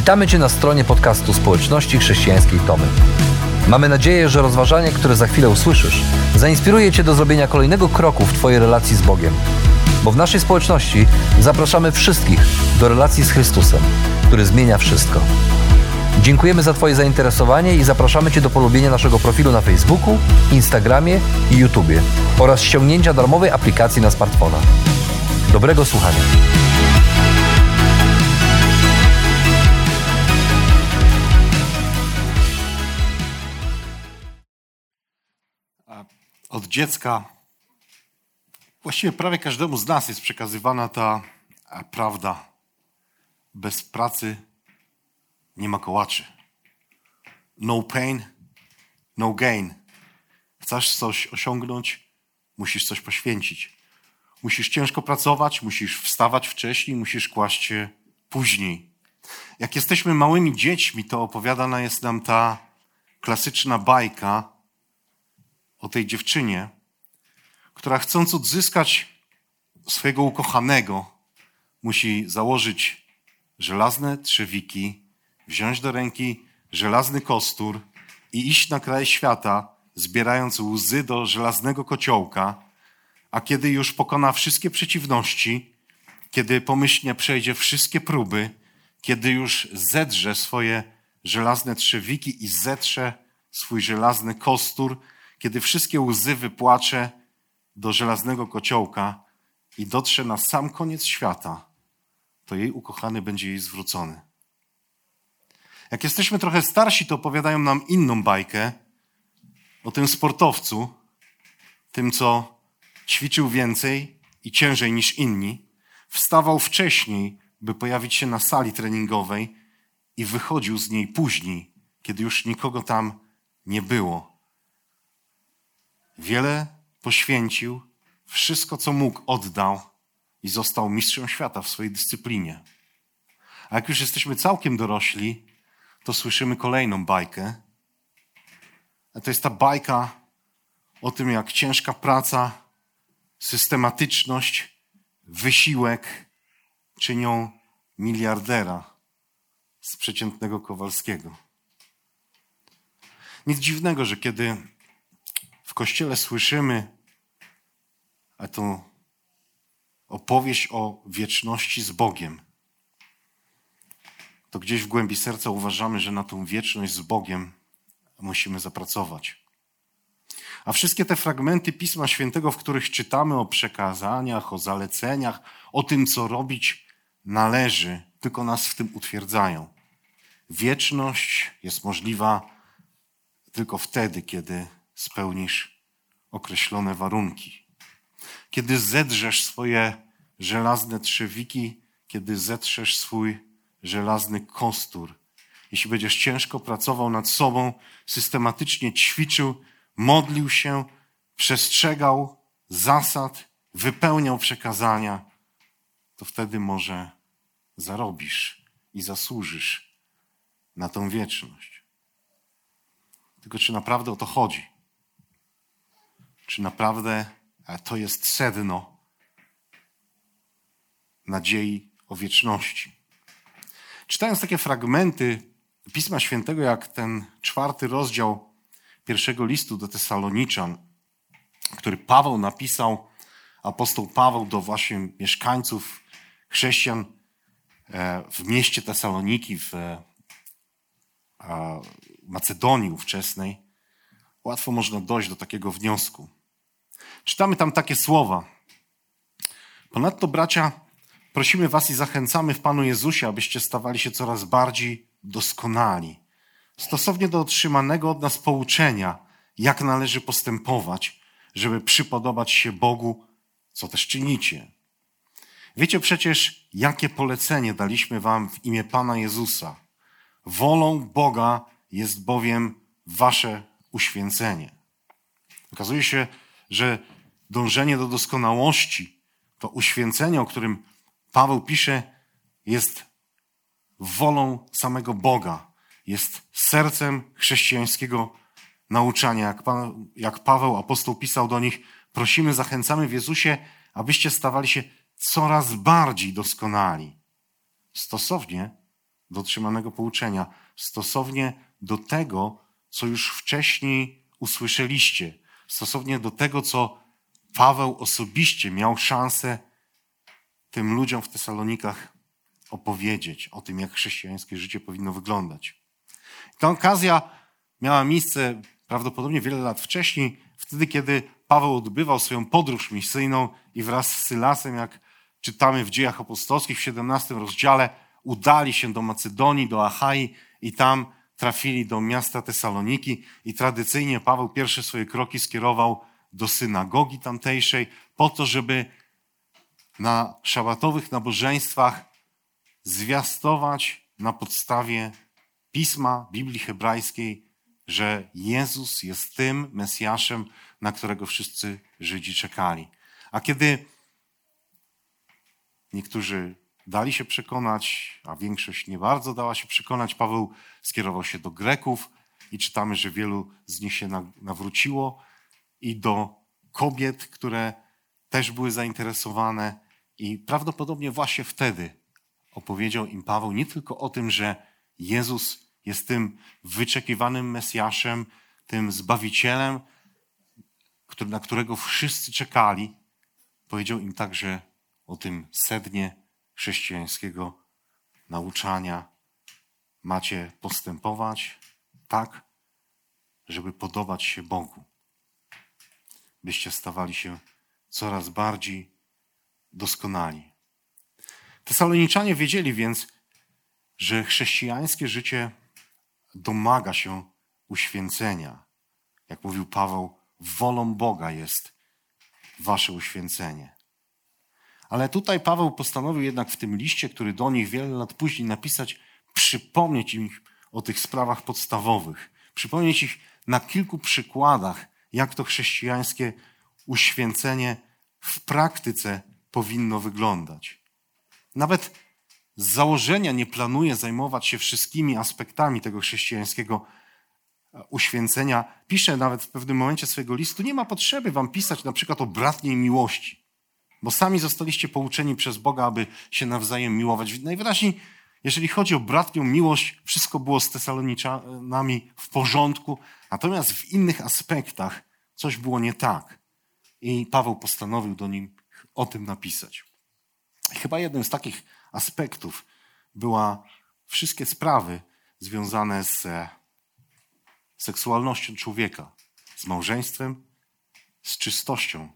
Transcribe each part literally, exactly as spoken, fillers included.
Witamy Cię na stronie podcastu Społeczności Chrześcijańskiej Tomy. Mamy nadzieję, że rozważanie, które za chwilę usłyszysz, zainspiruje Cię do zrobienia kolejnego kroku w Twojej relacji z Bogiem. Bo w naszej społeczności zapraszamy wszystkich do relacji z Chrystusem, który zmienia wszystko. Dziękujemy za Twoje zainteresowanie i zapraszamy Cię do polubienia naszego profilu na Facebooku, Instagramie i YouTubie oraz ściągnięcia darmowej aplikacji na smartfona. Dobrego słuchania. Od dziecka, właściwie prawie każdemu z nas jest przekazywana ta prawda. Bez pracy nie ma kołaczy. No pain, no gain. Chcesz coś osiągnąć, musisz coś poświęcić. Musisz ciężko pracować, musisz wstawać wcześniej, musisz kłaść się później. Jak jesteśmy małymi dziećmi, to opowiadana jest nam ta klasyczna bajka o tej dziewczynie, która chcąc odzyskać swojego ukochanego, musi założyć żelazne trzewiki, wziąć do ręki żelazny kostur i iść na kraj świata, zbierając łzy do żelaznego kociołka, a kiedy już pokona wszystkie przeciwności, kiedy pomyślnie przejdzie wszystkie próby, kiedy już zedrze swoje żelazne trzewiki i zetrze swój żelazny kostur, kiedy wszystkie łzy wypłacze do żelaznego kociołka i dotrze na sam koniec świata, to jej ukochany będzie jej zwrócony. Jak jesteśmy trochę starsi, to opowiadają nam inną bajkę o tym sportowcu, tym, co ćwiczył więcej i ciężej niż inni, wstawał wcześniej, by pojawić się na sali treningowej i wychodził z niej później, kiedy już nikogo tam nie było. Wiele poświęcił, wszystko co mógł oddał i został mistrzem świata w swojej dyscyplinie. A jak już jesteśmy całkiem dorośli, to słyszymy kolejną bajkę. A to jest ta bajka o tym, jak ciężka praca, systematyczność, wysiłek czynią miliardera z przeciętnego Kowalskiego. Nic dziwnego, że kiedy w Kościele słyszymy a to opowieść o wieczności z Bogiem, to gdzieś w głębi serca uważamy, że na tą wieczność z Bogiem musimy zapracować. A wszystkie te fragmenty Pisma Świętego, w których czytamy o przekazaniach, o zaleceniach, o tym, co robić należy, tylko nas w tym utwierdzają. Wieczność jest możliwa tylko wtedy, kiedy spełnisz określone warunki. Kiedy zedrzesz swoje żelazne trzewiki, kiedy zetrzesz swój żelazny kostur, jeśli będziesz ciężko pracował nad sobą, systematycznie ćwiczył, modlił się, przestrzegał zasad, wypełniał przekazania, to wtedy może zarobisz i zasłużysz na tą wieczność. Tylko czy naprawdę o to chodzi? Czy naprawdę to jest sedno nadziei o wieczności? Czytając takie fragmenty Pisma Świętego, jak ten czwarty rozdział pierwszego listu do Tesaloniczan, który Paweł napisał, apostoł Paweł do właśnie mieszkańców, chrześcijan w mieście Tesaloniki, w Macedonii ówczesnej, łatwo można dojść do takiego wniosku. Czytamy tam takie słowa. Ponadto, bracia, prosimy was i zachęcamy w Panu Jezusie, abyście stawali się coraz bardziej doskonali, stosownie do otrzymanego od nas pouczenia, jak należy postępować, żeby przypodobać się Bogu, co też czynicie. Wiecie przecież, jakie polecenie daliśmy wam w imię Pana Jezusa. Wolą Boga jest bowiem wasze uświęcenie. Okazuje się, że dążenie do doskonałości, to uświęcenie, o którym Paweł pisze, jest wolą samego Boga. Jest sercem chrześcijańskiego nauczania. Jak, Pan, jak Paweł, apostoł, pisał do nich, prosimy, zachęcamy w Jezusie, abyście stawali się coraz bardziej doskonali, stosownie do otrzymanego pouczenia, stosownie do tego, co już wcześniej usłyszeliście, stosownie do tego, co Paweł osobiście miał szansę tym ludziom w Tesalonikach opowiedzieć o tym, jak chrześcijańskie życie powinno wyglądać. Ta okazja miała miejsce prawdopodobnie wiele lat wcześniej, wtedy, kiedy Paweł odbywał swoją podróż misyjną i wraz z Sylasem, jak czytamy w Dziejach Apostolskich w siedemnastym rozdziale, udali się do Macedonii, do Achai i tam trafili do miasta Tesaloniki i tradycyjnie Paweł pierwsze swoje kroki skierował do synagogi tamtejszej po to, żeby na szabatowych nabożeństwach zwiastować na podstawie Pisma, Biblii hebrajskiej, że Jezus jest tym Mesjaszem, na którego wszyscy Żydzi czekali. A kiedy niektórzy dali się przekonać, a większość nie bardzo dała się przekonać, Paweł skierował się do Greków i czytamy, że wielu z nich się nawróciło i do kobiet, które też były zainteresowane i prawdopodobnie właśnie wtedy opowiedział im Paweł nie tylko o tym, że Jezus jest tym wyczekiwanym Mesjaszem, tym Zbawicielem, który, na którego wszyscy czekali. Powiedział im także o tym sednie chrześcijańskiego nauczania. Macie postępować tak, żeby podobać się Bogu. Byście stawali się coraz bardziej doskonali. Tesaloniczanie wiedzieli więc, że chrześcijańskie życie domaga się uświęcenia. Jak mówił Paweł, wolą Boga jest wasze uświęcenie. Ale tutaj Paweł postanowił jednak w tym liście, który do nich wiele lat później napisać, przypomnieć im o tych sprawach podstawowych. Przypomnieć ich na kilku przykładach, jak to chrześcijańskie uświęcenie w praktyce powinno wyglądać. Nawet z założenia nie planuje zajmować się wszystkimi aspektami tego chrześcijańskiego uświęcenia. Pisze nawet w pewnym momencie swojego listu, nie ma potrzeby wam pisać na przykład o bratniej miłości, bo sami zostaliście pouczeni przez Boga, aby się nawzajem miłować. Najwyraźniej, jeżeli chodzi o bratnią miłość, wszystko było z Tesaloniczanami w porządku, natomiast w innych aspektach coś było nie tak. I Paweł postanowił do nim o tym napisać. I chyba jednym z takich aspektów była wszystkie sprawy związane z seksualnością człowieka, z małżeństwem, z czystością.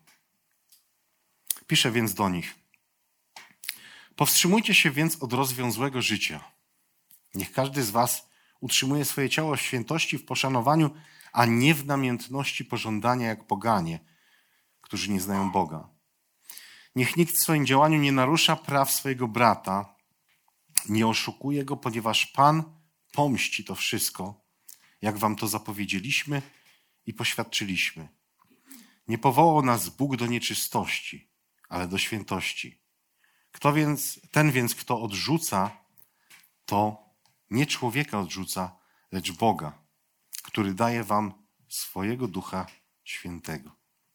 Pisze więc do nich: powstrzymujcie się więc od rozwiązłego życia. Niech każdy z was utrzymuje swoje ciało w świętości, w poszanowaniu, a nie w namiętności pożądania jak poganie, którzy nie znają Boga. Niech nikt w swoim działaniu nie narusza praw swojego brata, nie oszukuje go, ponieważ Pan pomści to wszystko, jak wam to zapowiedzieliśmy i poświadczyliśmy. Nie powołał nas Bóg do nieczystości, ale do świętości. Kto więc, ten więc, kto odrzuca, to nie człowieka odrzuca, lecz Boga, który daje wam swojego Ducha Świętego.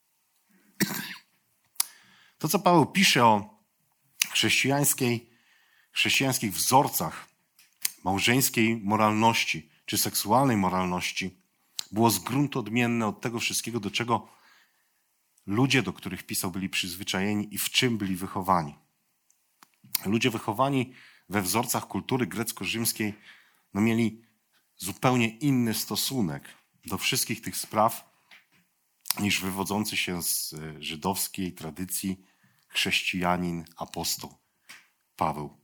To, co Paweł pisze o chrześcijańskiej, chrześcijańskich wzorcach małżeńskiej moralności czy seksualnej moralności, było z gruntu odmienne od tego wszystkiego, do czego ludzie, do których pisał, byli przyzwyczajeni i w czym byli wychowani. Ludzie wychowani we wzorcach kultury grecko-rzymskiej no mieli zupełnie inny stosunek do wszystkich tych spraw niż wywodzący się z żydowskiej tradycji chrześcijanin, apostoł Paweł.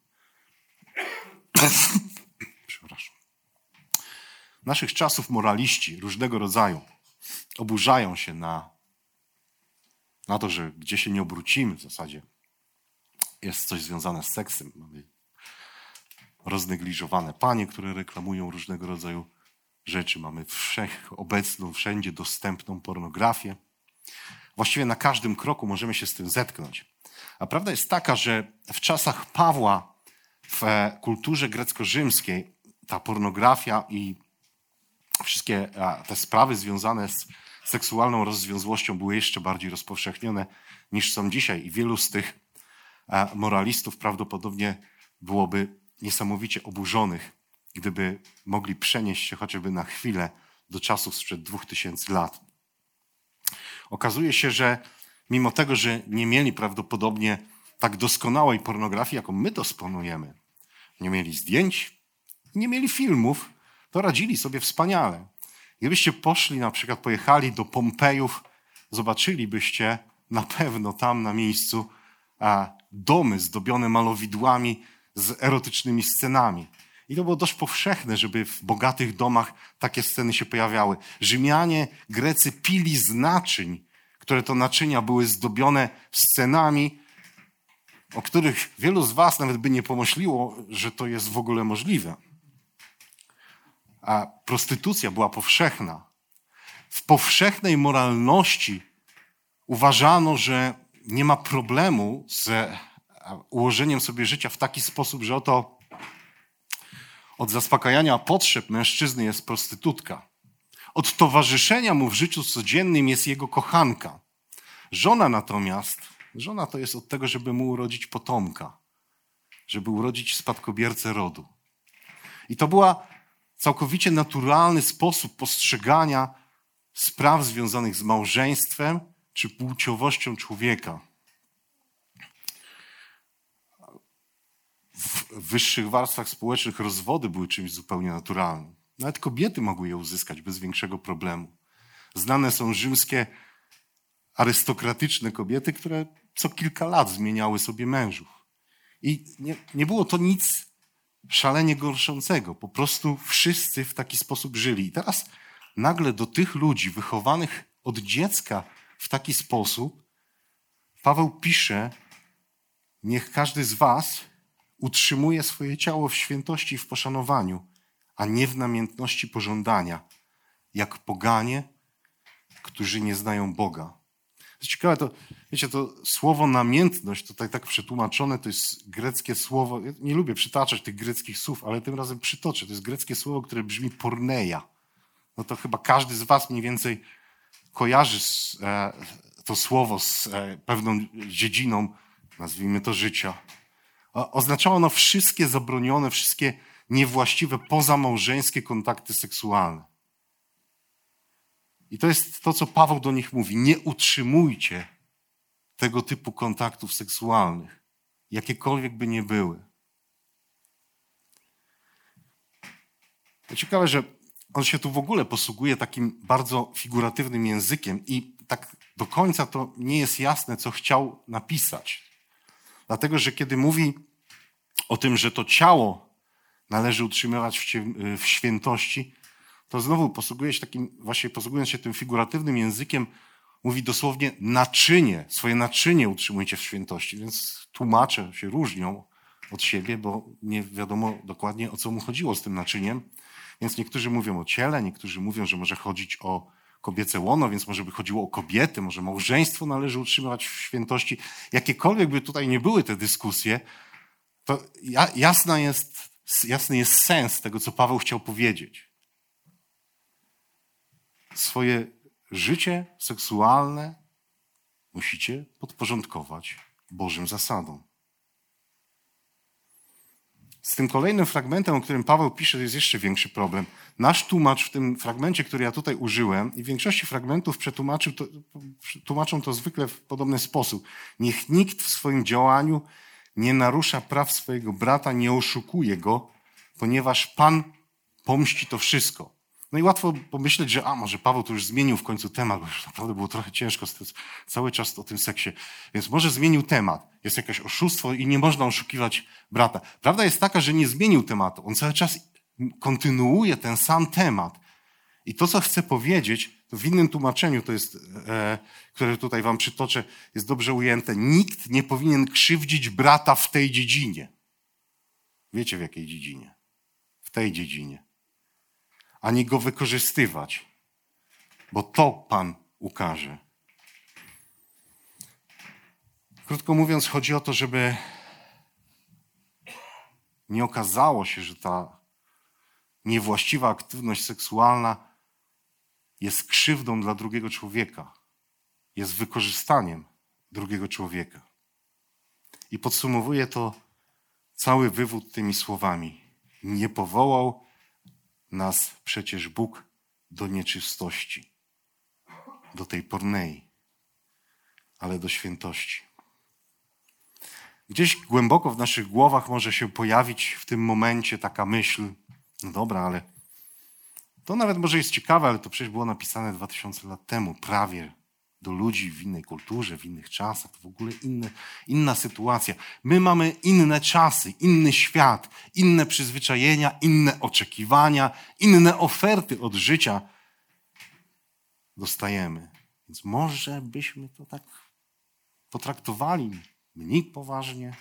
Przepraszam. Naszych czasów moraliści różnego rodzaju oburzają się na, na to, że gdzie się nie obrócimy w zasadzie jest coś związane z seksem. Mamy roznegliżowane panie, które reklamują różnego rodzaju rzeczy. Mamy wszechobecną, wszędzie dostępną pornografię. Właściwie na każdym kroku możemy się z tym zetknąć. A prawda jest taka, że w czasach Pawła w kulturze grecko-rzymskiej ta pornografia i wszystkie te sprawy związane z seksualną rozwiązłością były jeszcze bardziej rozpowszechnione niż są dzisiaj. I wielu z tych moralistów prawdopodobnie byłoby niesamowicie oburzonych, gdyby mogli przenieść się chociażby na chwilę do czasów sprzed dwóch tysięcy lat. Okazuje się, że mimo tego, że nie mieli prawdopodobnie tak doskonałej pornografii, jaką my dysponujemy, nie mieli zdjęć, nie mieli filmów, to radzili sobie wspaniale. Gdybyście poszli, na przykład pojechali do Pompejów, zobaczylibyście na pewno tam na miejscu a, domy zdobione malowidłami z erotycznymi scenami. I to było dość powszechne, żeby w bogatych domach takie sceny się pojawiały. Rzymianie, Grecy pili z naczyń, które to naczynia były zdobione scenami, o których wielu z was nawet by nie pomyśliło, że to jest w ogóle możliwe. A prostytucja była powszechna. W powszechnej moralności uważano, że nie ma problemu z ułożeniem sobie życia w taki sposób, że oto od zaspokajania potrzeb mężczyzny jest prostytutka. Od towarzyszenia mu w życiu codziennym jest jego kochanka. Żona natomiast, żona to jest od tego, żeby mu urodzić potomka, żeby urodzić spadkobiercę rodu. I to była całkowicie naturalny sposób postrzegania spraw związanych z małżeństwem czy płciowością człowieka. W wyższych warstwach społecznych rozwody były czymś zupełnie naturalnym. Nawet kobiety mogły je uzyskać bez większego problemu. Znane są rzymskie arystokratyczne kobiety, które co kilka lat zmieniały sobie mężów. I nie, nie było to nic szalenie gorszącego. Po prostu wszyscy w taki sposób żyli. I teraz nagle do tych ludzi wychowanych od dziecka w taki sposób Paweł pisze: niech każdy z was utrzymuje swoje ciało w świętości i w poszanowaniu, a nie w namiętności pożądania, jak poganie, którzy nie znają Boga. To jest ciekawe, to, wiecie, to słowo namiętność, tutaj tak przetłumaczone, to jest greckie słowo, ja nie lubię przytaczać tych greckich słów, ale tym razem przytoczę, to jest greckie słowo, które brzmi porneia. No to chyba każdy z was mniej więcej kojarzy z, e, to słowo z e, pewną dziedziną, nazwijmy to, życia. O, oznaczało ono wszystkie zabronione, wszystkie niewłaściwe, pozamałżeńskie kontakty seksualne. I to jest to, co Paweł do nich mówi. Nie utrzymujcie tego typu kontaktów seksualnych, jakiekolwiek by nie były. To ciekawe, że on się tu w ogóle posługuje takim bardzo figuratywnym językiem i tak do końca to nie jest jasne, co chciał napisać. Dlatego, że kiedy mówi o tym, że to ciało należy utrzymywać w, cie- w świętości, to znowu posługuje się takim, właśnie posługując się tym figuratywnym językiem, mówi dosłownie naczynie, swoje naczynie utrzymujcie w świętości. Więc tłumacze się różnią od siebie, bo nie wiadomo dokładnie, o co mu chodziło z tym naczyniem. Więc niektórzy mówią o ciele, niektórzy mówią, że może chodzić o kobiece łono, więc może by chodziło o kobiety, może małżeństwo należy utrzymywać w świętości. Jakiekolwiek by tutaj nie były te dyskusje, to jasna jest, jasny jest sens tego, co Paweł chciał powiedzieć. Swoje życie seksualne musicie podporządkować Bożym zasadom. Z tym kolejnym fragmentem, o którym Paweł pisze, jest jeszcze większy problem. Nasz tłumacz w tym fragmencie, który ja tutaj użyłem, i w większości fragmentów przetłumaczył to, tłumaczą to zwykle w podobny sposób. Niech nikt w swoim działaniu nie narusza praw swojego brata, nie oszukuje go, ponieważ Pan pomści to wszystko. No i łatwo pomyśleć, że a może Paweł to już zmienił w końcu temat, bo już naprawdę było trochę ciężko cały czas o tym seksie. Więc może zmienił temat. Jest jakieś oszustwo i nie można oszukiwać brata. Prawda jest taka, że nie zmienił tematu. On cały czas kontynuuje ten sam temat. I to, co chcę powiedzieć, to w innym tłumaczeniu, to jest, e, które tutaj wam przytoczę, jest dobrze ujęte. Nikt nie powinien krzywdzić brata w tej dziedzinie. Wiecie, w jakiej dziedzinie? W tej dziedzinie. Ani go wykorzystywać, bo to Pan ukaże. Krótko mówiąc, chodzi o to, żeby nie okazało się, że ta niewłaściwa aktywność seksualna jest krzywdą dla drugiego człowieka, jest wykorzystaniem drugiego człowieka. I podsumowuję to cały wywód tymi słowami. Nie powołał nas przecież Bóg do nieczystości, do tej pornei, ale do świętości. Gdzieś głęboko w naszych głowach może się pojawić w tym momencie taka myśl, no dobra, ale to nawet może jest ciekawe, ale to przecież było napisane dwa tysiące lat temu, prawie do ludzi w innej kulturze, w innych czasach, to w ogóle inne, inna sytuacja. My mamy inne czasy, inny świat, inne przyzwyczajenia, inne oczekiwania, inne oferty od życia dostajemy. Więc może byśmy to tak potraktowali mniej poważnie.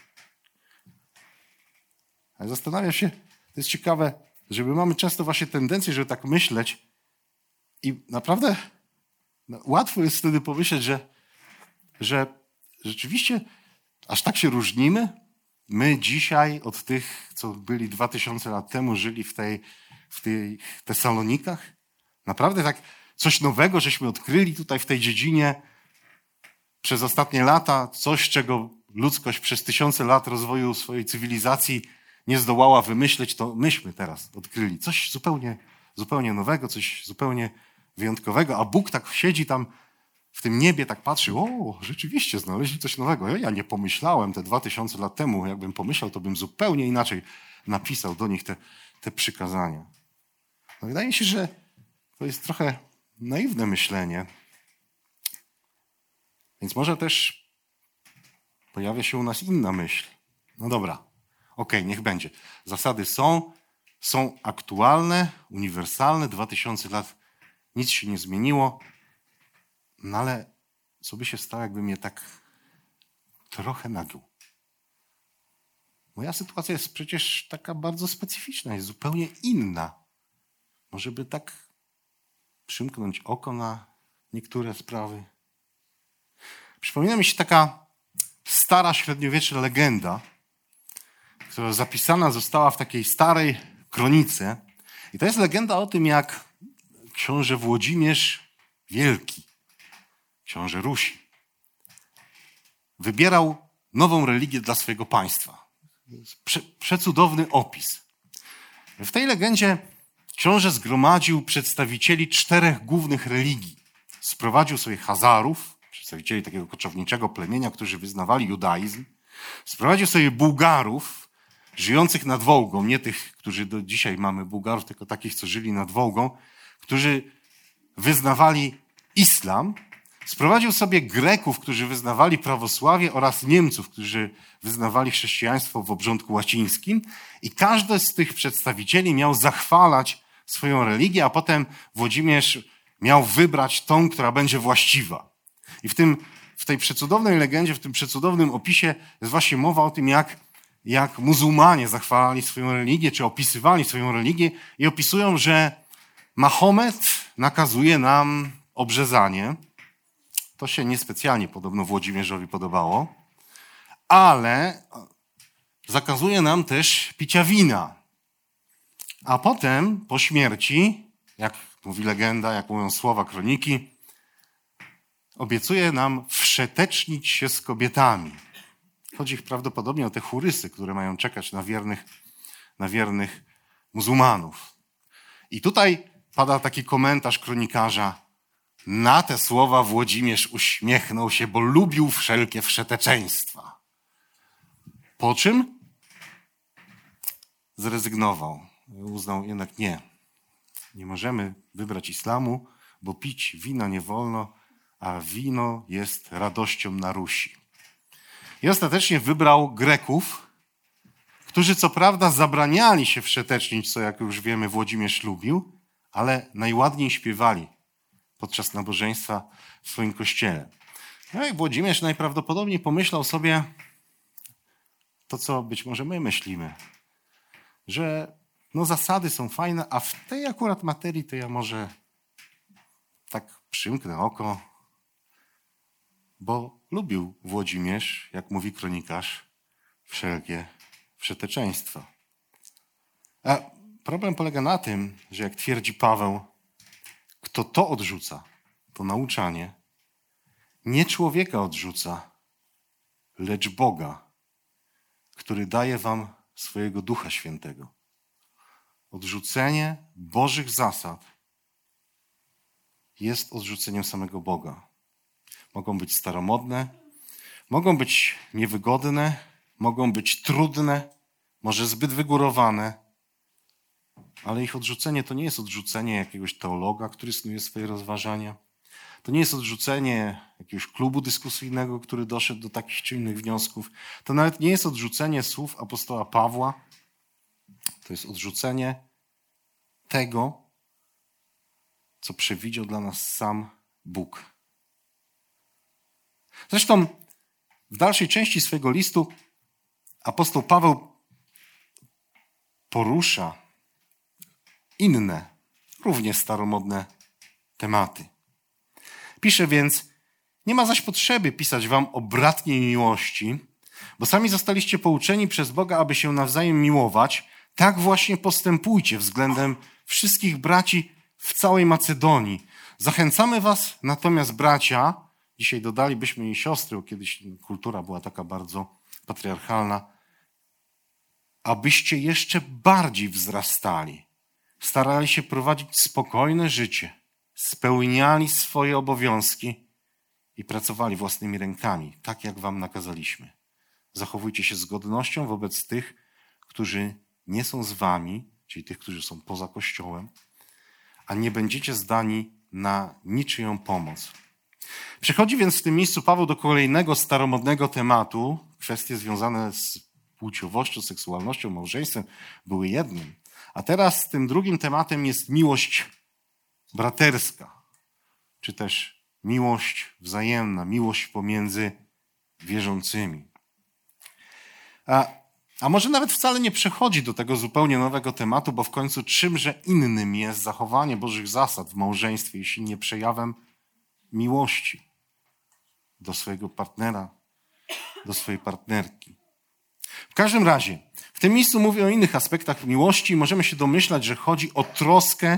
Ale zastanawiam się, to jest ciekawe, że my mamy często właśnie tendencję, żeby tak myśleć i naprawdę no, łatwo jest wtedy pomyśleć, że, że rzeczywiście aż tak się różnimy. My dzisiaj od tych, co byli dwa tysiące lat temu, żyli w tej, w tej Tesalonikach. Naprawdę tak coś nowego, żeśmy odkryli tutaj w tej dziedzinie przez ostatnie lata. Coś, czego ludzkość przez tysiące lat rozwoju swojej cywilizacji nie zdołała wymyśleć, to myśmy teraz odkryli. Coś zupełnie, zupełnie nowego, coś zupełnie wyjątkowego, a Bóg tak siedzi tam w tym niebie, tak patrzy, o, rzeczywiście znaleźli coś nowego. Ja nie pomyślałem te dwa tysiące lat temu, jakbym pomyślał, to bym zupełnie inaczej napisał do nich te, te przykazania. No, wydaje mi się, że to jest trochę naiwne myślenie. Więc może też pojawia się u nas inna myśl. No dobra, okej, niech będzie. Zasady są, są aktualne, uniwersalne, dwa tysiące lat nic się nie zmieniło, no ale co by się stało, jakbym je tak trochę nagiął? Moja sytuacja jest przecież taka bardzo specyficzna, jest zupełnie inna. Może by tak przymknąć oko na niektóre sprawy. Przypomina mi się taka stara średniowieczna legenda, która zapisana została w takiej starej kronice. I to jest legenda o tym, jak książę Włodzimierz Wielki, książę Rusi, wybierał nową religię dla swojego państwa. Prze, przecudowny opis. W tej legendzie książę zgromadził przedstawicieli czterech głównych religii. Sprowadził sobie Chazarów, przedstawicieli takiego koczowniczego plemienia, którzy wyznawali judaizm. Sprowadził sobie Bułgarów, żyjących nad Wołgą, nie tych, którzy do dzisiaj mamy Bułgarów, tylko takich, co żyli nad Wołgą, którzy wyznawali islam. Sprowadził sobie Greków, którzy wyznawali prawosławie oraz Niemców, którzy wyznawali chrześcijaństwo w obrządku łacińskim. I każdy z tych przedstawicieli miał zachwalać swoją religię, a potem Włodzimierz miał wybrać tą, która będzie właściwa. I w, tym, w tej przecudownej legendzie, w tym przecudownym opisie jest właśnie mowa o tym, jak, jak muzułmanie zachwalali swoją religię, czy opisywali swoją religię i opisują, że Mahomet nakazuje nam obrzezanie. To się niespecjalnie podobno Włodzimierzowi podobało, ale zakazuje nam też picia wina. A potem, po śmierci, jak mówi legenda, jak mówią słowa kroniki, obiecuje nam wszetecznić się z kobietami. Chodzi prawdopodobnie o te churysy, które mają czekać na wiernych, na wiernych muzułmanów. I tutaj pada taki komentarz kronikarza. Na te słowa Włodzimierz uśmiechnął się, bo lubił wszelkie wszeteczeństwa. Po czym zrezygnował. Uznał jednak nie. Nie możemy wybrać islamu, bo pić wina nie wolno, a wino jest radością na Rusi. I ostatecznie wybrał Greków, którzy co prawda zabraniali się wszetecznić, co jak już wiemy Włodzimierz lubił, ale najładniej śpiewali podczas nabożeństwa w swoim kościele. No i Włodzimierz najprawdopodobniej pomyślał sobie to, co być może my myślimy, że no zasady są fajne, a w tej akurat materii to ja może tak przymknę oko, bo lubił Włodzimierz, jak mówi kronikarz, wszelkie wszeteczeństwa. A problem polega na tym, że jak twierdzi Paweł, kto to odrzuca, to nauczanie, nie człowieka odrzuca, lecz Boga, który daje wam swojego Ducha Świętego. Odrzucenie Bożych zasad jest odrzuceniem samego Boga. Mogą być staromodne, mogą być niewygodne, mogą być trudne, może zbyt wygórowane, ale ich odrzucenie to nie jest odrzucenie jakiegoś teologa, który snuje swoje rozważania. To nie jest odrzucenie jakiegoś klubu dyskusyjnego, który doszedł do takich czy innych wniosków. To nawet nie jest odrzucenie słów apostoła Pawła. To jest odrzucenie tego, co przewidział dla nas sam Bóg. Zresztą w dalszej części swojego listu apostoł Paweł porusza inne, równie staromodne tematy. Pisze więc: nie ma zaś potrzeby pisać wam o bratniej miłości, bo sami zostaliście pouczeni przez Boga, aby się nawzajem miłować. Tak właśnie postępujcie względem wszystkich braci w całej Macedonii. Zachęcamy was natomiast, bracia, dzisiaj dodalibyśmy i siostry, bo kiedyś kultura była taka bardzo patriarchalna, abyście jeszcze bardziej wzrastali, starali się prowadzić spokojne życie, spełniali swoje obowiązki i pracowali własnymi rękami, tak jak wam nakazaliśmy. Zachowujcie się z godnością wobec tych, którzy nie są z wami, czyli tych, którzy są poza Kościołem, a nie będziecie zdani na niczyją pomoc. Przechodzi więc w tym miejscu Paweł do kolejnego staromodnego tematu. Kwestie związane z płciowością, seksualnością, małżeństwem były jednym. A teraz tym drugim tematem jest miłość braterska, czy też miłość wzajemna, miłość pomiędzy wierzącymi. A, a może nawet wcale nie przechodzi do tego zupełnie nowego tematu, bo w końcu czymże innym jest zachowanie Bożych zasad w małżeństwie, jeśli nie przejawem miłości do swojego partnera, do swojej partnerki. W każdym razie, w tym miejscu mówię o innych aspektach miłości i możemy się domyślać, że chodzi o troskę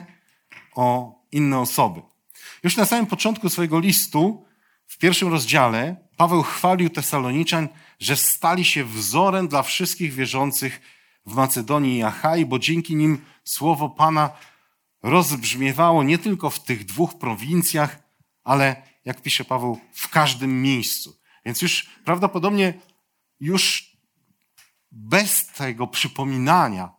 o inne osoby. Już na samym początku swojego listu, w pierwszym rozdziale, Paweł chwalił Tesaloniczan, że stali się wzorem dla wszystkich wierzących w Macedonii i Achai, bo dzięki nim słowo Pana rozbrzmiewało nie tylko w tych dwóch prowincjach, ale, jak pisze Paweł, w każdym miejscu. Więc już prawdopodobnie już bez tego przypominania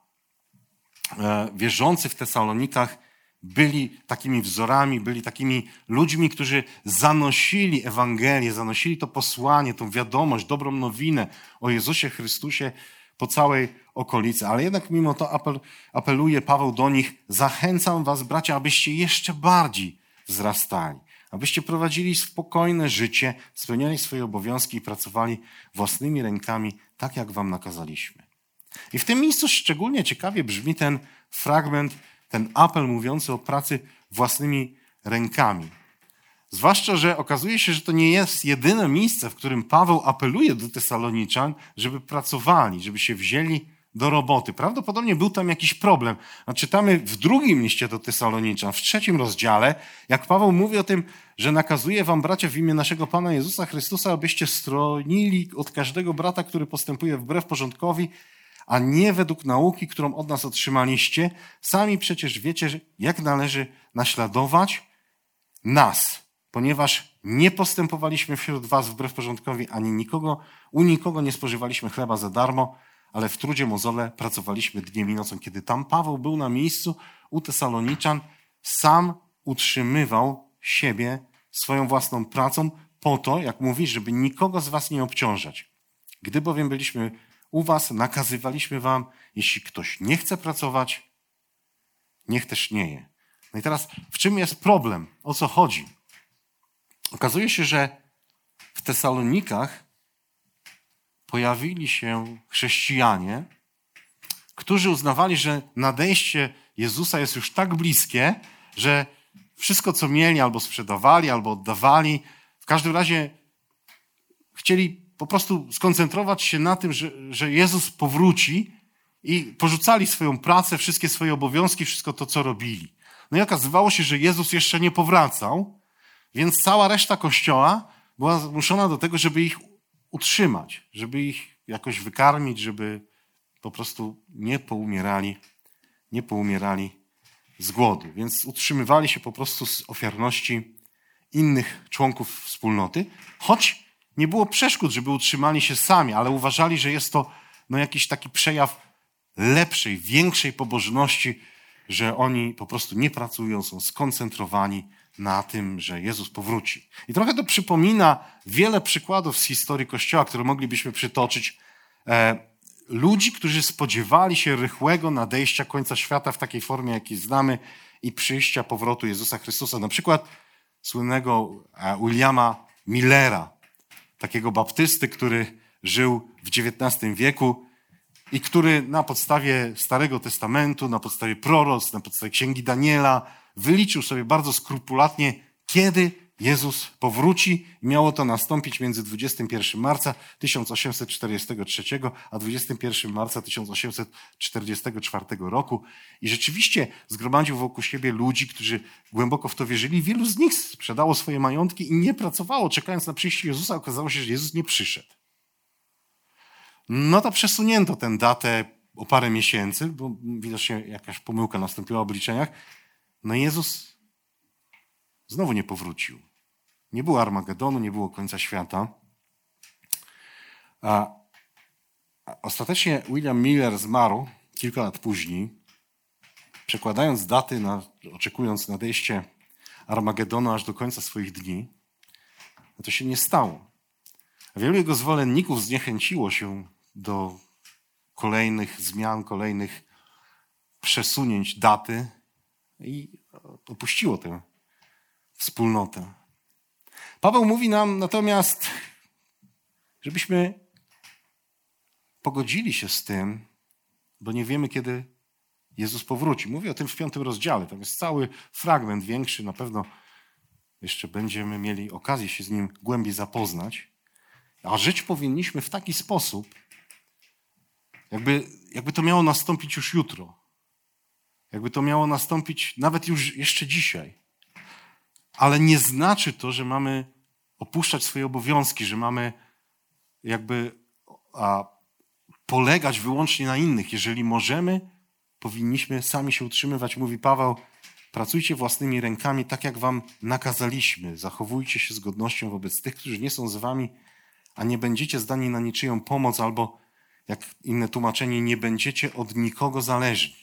wierzący w Tesalonikach byli takimi wzorami, byli takimi ludźmi, którzy zanosili Ewangelię, zanosili to posłanie, tą wiadomość, dobrą nowinę o Jezusie Chrystusie po całej okolicy. Ale jednak mimo to apel, apeluje Paweł do nich: zachęcam was, bracia, abyście jeszcze bardziej wzrastali, abyście prowadzili spokojne życie, spełniali swoje obowiązki i pracowali własnymi rękami, tak jak wam nakazaliśmy. I w tym miejscu szczególnie ciekawie brzmi ten fragment, ten apel mówiący o pracy własnymi rękami. Zwłaszcza, że okazuje się, że to nie jest jedyne miejsce, w którym Paweł apeluje do Tesaloniczan, żeby pracowali, żeby się wzięli do roboty. Prawdopodobnie był tam jakiś problem. A czytamy w drugim liście do Tesaloniczan, w trzecim rozdziale, jak Paweł mówi o tym, że nakazuje wam, bracia, w imię naszego Pana Jezusa Chrystusa, abyście stronili od każdego brata, który postępuje wbrew porządkowi, a nie według nauki, którą od nas otrzymaliście. Sami przecież wiecie, jak należy naśladować nas, ponieważ nie postępowaliśmy wśród was wbrew porządkowi, ani nikogo, u nikogo nie spożywaliśmy chleba za darmo, ale w trudzie mozole pracowaliśmy dniem i nocą. Kiedy tam Paweł był na miejscu u Tesaloniczan, sam utrzymywał siebie swoją własną pracą po to, jak mówi, żeby nikogo z was nie obciążać. Gdy bowiem byliśmy u was, nakazywaliśmy wam, jeśli ktoś nie chce pracować, niech też nie je. No i teraz, w czym jest problem? O co chodzi? Okazuje się, że w Tesalonikach pojawili się chrześcijanie, którzy uznawali, że nadejście Jezusa jest już tak bliskie, że wszystko, co mieli, albo sprzedawali, albo oddawali, w każdym razie chcieli po prostu skoncentrować się na tym, że, że Jezus powróci, i porzucali swoją pracę, wszystkie swoje obowiązki, wszystko to, co robili. No i okazywało się, że Jezus jeszcze nie powracał, więc cała reszta Kościoła była zmuszona do tego, żeby ich utrzymać, żeby ich jakoś wykarmić, żeby po prostu nie poumierali, nie poumierali z głodu. Więc utrzymywali się po prostu z ofiarności innych członków wspólnoty, choć nie było przeszkód, żeby utrzymali się sami, ale uważali, że jest to no, jakiś taki przejaw lepszej, większej pobożności, że oni po prostu nie pracują, są skoncentrowani na tym, że Jezus powróci. I trochę to przypomina wiele przykładów z historii Kościoła, które moglibyśmy przytoczyć. E, ludzi, którzy spodziewali się rychłego nadejścia końca świata w takiej formie, jakiej znamy i przyjścia, powrotu Jezusa Chrystusa. Na przykład słynnego Williama Millera, takiego baptysty, który żył w dziewiętnastym wieku i który na podstawie Starego Testamentu, na podstawie proroctw, na podstawie Księgi Daniela wyliczył sobie bardzo skrupulatnie, kiedy Jezus powróci. Miało to nastąpić między dwudziestego pierwszego marca tysiąc osiemset czterdziestego trzeciego a dwudziestego pierwszego marca tysiąc osiemset czterdziestego czwartego roku. I rzeczywiście zgromadził wokół siebie ludzi, którzy głęboko w to wierzyli. Wielu z nich sprzedało swoje majątki i nie pracowało, czekając na przyjście Jezusa. Okazało się, że Jezus nie przyszedł. No to przesunięto tę datę o parę miesięcy, bo widocznie jakaś pomyłka nastąpiła w obliczeniach. No Jezus znowu nie powrócił. Nie było Armagedonu, nie było końca świata. A ostatecznie William Miller zmarł kilka lat później, przekładając daty, na, oczekując nadejście Armagedonu aż do końca swoich dni. No to się nie stało. Wielu jego zwolenników zniechęciło się do kolejnych zmian, kolejnych przesunięć daty i opuściło tę wspólnotę. Paweł mówi nam natomiast, żebyśmy pogodzili się z tym, bo nie wiemy, kiedy Jezus powróci. Mówi o tym w piątym rozdziale. Tam jest cały fragment większy. Na pewno jeszcze będziemy mieli okazję się z nim głębiej zapoznać. A żyć powinniśmy w taki sposób, jakby, jakby to miało nastąpić już jutro. Jakby to miało nastąpić nawet już jeszcze dzisiaj. Ale nie znaczy to, że mamy opuszczać swoje obowiązki, że mamy jakby a, polegać wyłącznie na innych. Jeżeli możemy, powinniśmy sami się utrzymywać. Mówi Paweł, pracujcie własnymi rękami tak, jak wam nakazaliśmy. Zachowujcie się z godnością wobec tych, którzy nie są z wami, a nie będziecie zdani na niczyją pomoc, albo jak inne tłumaczenie, nie będziecie od nikogo zależni.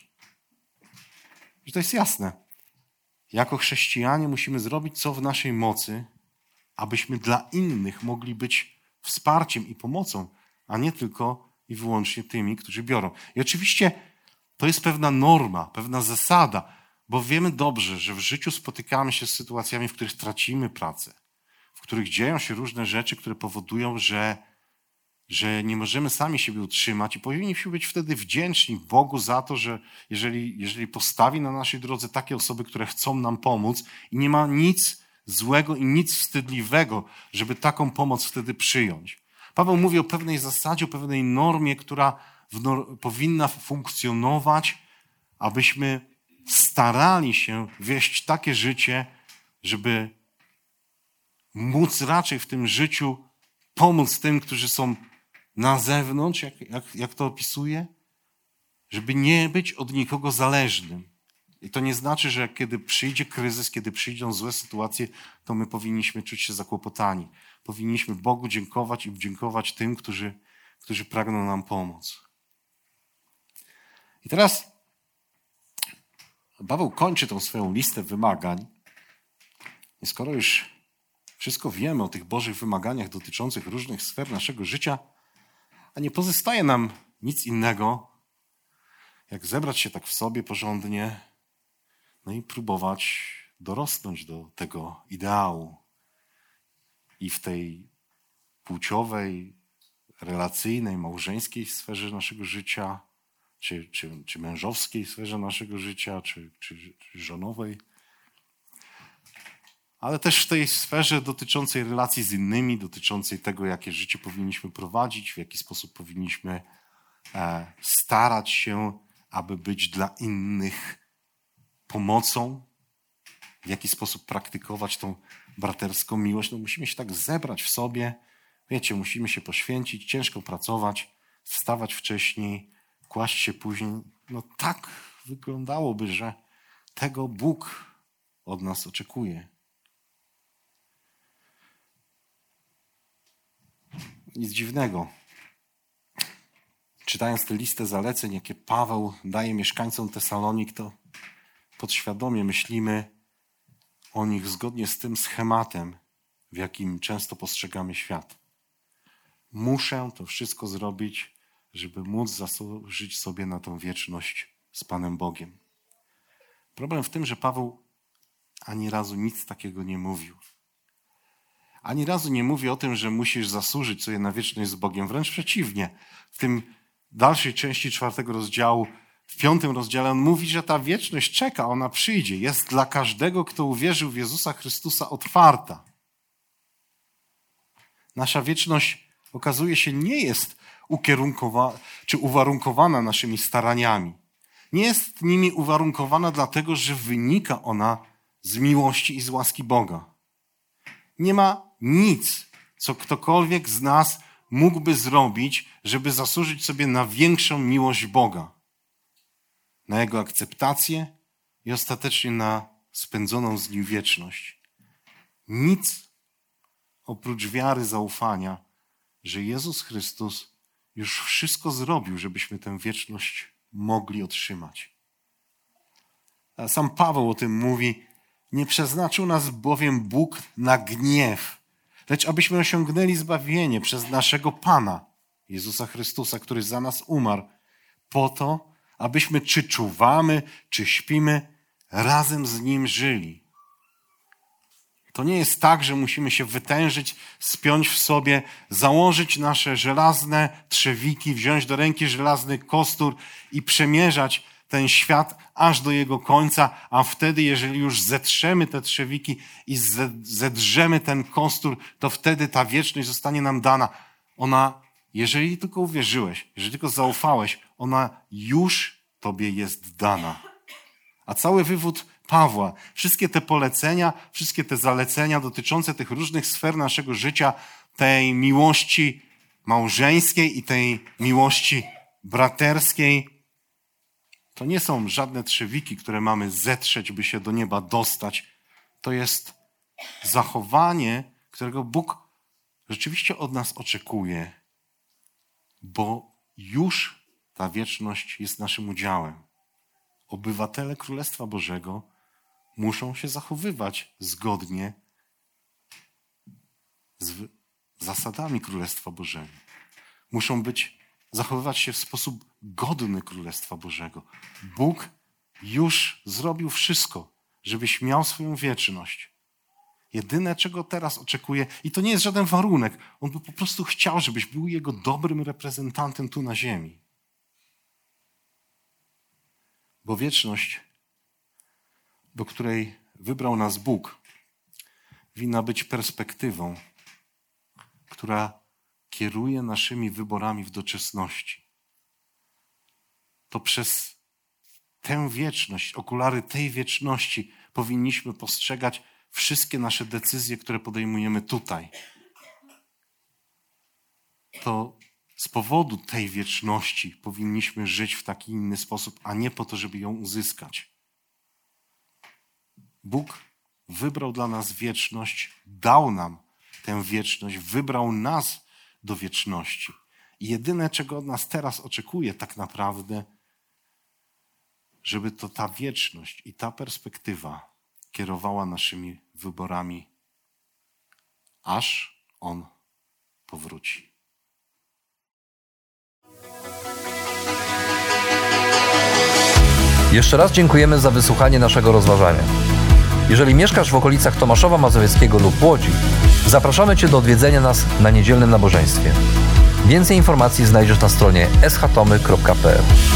I to jest jasne. Jako chrześcijanie musimy zrobić co w naszej mocy, abyśmy dla innych mogli być wsparciem i pomocą, a nie tylko i wyłącznie tymi, którzy biorą. I oczywiście to jest pewna norma, pewna zasada, bo wiemy dobrze, że w życiu spotykamy się z sytuacjami, w których tracimy pracę, w których dzieją się różne rzeczy, które powodują, że, że nie możemy sami siebie utrzymać i powinniśmy być wtedy wdzięczni Bogu za to, że jeżeli, jeżeli postawi na naszej drodze takie osoby, które chcą nam pomóc i nie ma nic złego i nic wstydliwego, żeby taką pomoc wtedy przyjąć. Paweł mówi o pewnej zasadzie, o pewnej normie, która w nor- powinna funkcjonować, abyśmy starali się wieść takie życie, żeby móc raczej w tym życiu pomóc tym, którzy są na zewnątrz, jak, jak, jak to opisuje, żeby nie być od nikogo zależnym. I to nie znaczy, że kiedy przyjdzie kryzys, kiedy przyjdą złe sytuacje, to my powinniśmy czuć się zakłopotani. Powinniśmy Bogu dziękować i dziękować tym, którzy, którzy pragną nam pomóc. I teraz Paweł kończy tą swoją listę wymagań. I skoro już wszystko wiemy o tych Bożych wymaganiach dotyczących różnych sfer naszego życia, a nie pozostaje nam nic innego, jak zebrać się tak w sobie porządnie, no i próbować dorosnąć do tego ideału. I w tej płciowej, relacyjnej, małżeńskiej sferze naszego życia, czy, czy, czy mężowskiej sferze naszego życia, czy, czy, czy żonowej, ale też w tej sferze dotyczącej relacji z innymi, dotyczącej tego, jakie życie powinniśmy prowadzić, w jaki sposób powinniśmy e, starać się, aby być dla innych pomocą, w jaki sposób praktykować tą braterską miłość. No musimy się tak zebrać w sobie, wiecie, musimy się poświęcić, ciężko pracować, wstawać wcześniej, kłaść się później. No tak wyglądałoby, że tego Bóg od nas oczekuje. Nic dziwnego. Czytając tę listę zaleceń, jakie Paweł daje mieszkańcom Tesalonik, to podświadomie myślimy o nich zgodnie z tym schematem, w jakim często postrzegamy świat. Muszę to wszystko zrobić, żeby móc zasłużyć sobie na tą wieczność z Panem Bogiem. Problem w tym, że Paweł ani razu nic takiego nie mówił. Ani razu nie mówi o tym, że musisz zasłużyć sobie na wieczność z Bogiem. Wręcz przeciwnie. W tym dalszej części czwartego rozdziału, w piątym rozdziale on mówi, że ta wieczność czeka, ona przyjdzie. Jest dla każdego, kto uwierzył w Jezusa Chrystusa, otwarta. Nasza wieczność, okazuje się, nie jest ukierunkowana czy uwarunkowana naszymi staraniami. Nie jest nimi uwarunkowana dlatego, że wynika ona z miłości i z łaski Boga. Nie ma nic, co ktokolwiek z nas mógłby zrobić, żeby zasłużyć sobie na większą miłość Boga, na Jego akceptację i ostatecznie na spędzoną z Nim wieczność. Nic oprócz wiary, zaufania, że Jezus Chrystus już wszystko zrobił, żebyśmy tę wieczność mogli otrzymać. A sam Paweł o tym mówi: nie przeznaczył nas bowiem Bóg na gniew, lecz abyśmy osiągnęli zbawienie przez naszego Pana, Jezusa Chrystusa, który za nas umarł, po to, abyśmy czy czuwamy, czy śpimy, razem z Nim żyli. To nie jest tak, że musimy się wytężyć, spiąć w sobie, założyć nasze żelazne trzewiki, wziąć do ręki żelazny kostur i przemierzać ten świat aż do jego końca, a wtedy, jeżeli już zetrzemy te trzewiki i zedrzemy ten kostur, to wtedy ta wieczność zostanie nam dana. Ona, jeżeli tylko uwierzyłeś, jeżeli tylko zaufałeś, ona już tobie jest dana. A cały wywód Pawła, wszystkie te polecenia, wszystkie te zalecenia dotyczące tych różnych sfer naszego życia, tej miłości małżeńskiej i tej miłości braterskiej, to nie są żadne trzewiki, które mamy zetrzeć, by się do nieba dostać. To jest zachowanie, którego Bóg rzeczywiście od nas oczekuje, bo już ta wieczność jest naszym udziałem. Obywatele Królestwa Bożego muszą się zachowywać zgodnie z zasadami Królestwa Bożego. Muszą być, zachowywać się w sposób godny Królestwa Bożego. Bóg już zrobił wszystko, żebyś miał swoją wieczność. Jedyne, czego teraz oczekuje, i to nie jest żaden warunek, On by po prostu chciał, żebyś był Jego dobrym reprezentantem tu na ziemi. Bo wieczność, do której wybrał nas Bóg, winna być perspektywą, która kieruje naszymi wyborami w doczesności. To przez tę wieczność, okulary tej wieczności powinniśmy postrzegać wszystkie nasze decyzje, które podejmujemy tutaj. To z powodu tej wieczności powinniśmy żyć w taki inny sposób, a nie po to, żeby ją uzyskać. Bóg wybrał dla nas wieczność, dał nam tę wieczność, wybrał nas do wieczności. I jedyne, czego od nas teraz oczekuje tak naprawdę, żeby to ta wieczność i ta perspektywa kierowała naszymi wyborami, aż On powróci. Jeszcze raz dziękujemy za wysłuchanie naszego rozważania. Jeżeli mieszkasz w okolicach Tomaszowa Mazowieckiego lub Łodzi, zapraszamy Cię do odwiedzenia nas na niedzielnym nabożeństwie. Więcej informacji znajdziesz na stronie s h tomy kropka p l.